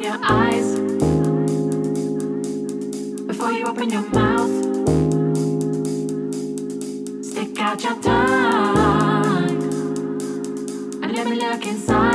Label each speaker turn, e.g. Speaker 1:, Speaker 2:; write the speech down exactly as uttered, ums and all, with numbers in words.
Speaker 1: your eyes, before you open your mouth, stick out your tongue and let me look inside.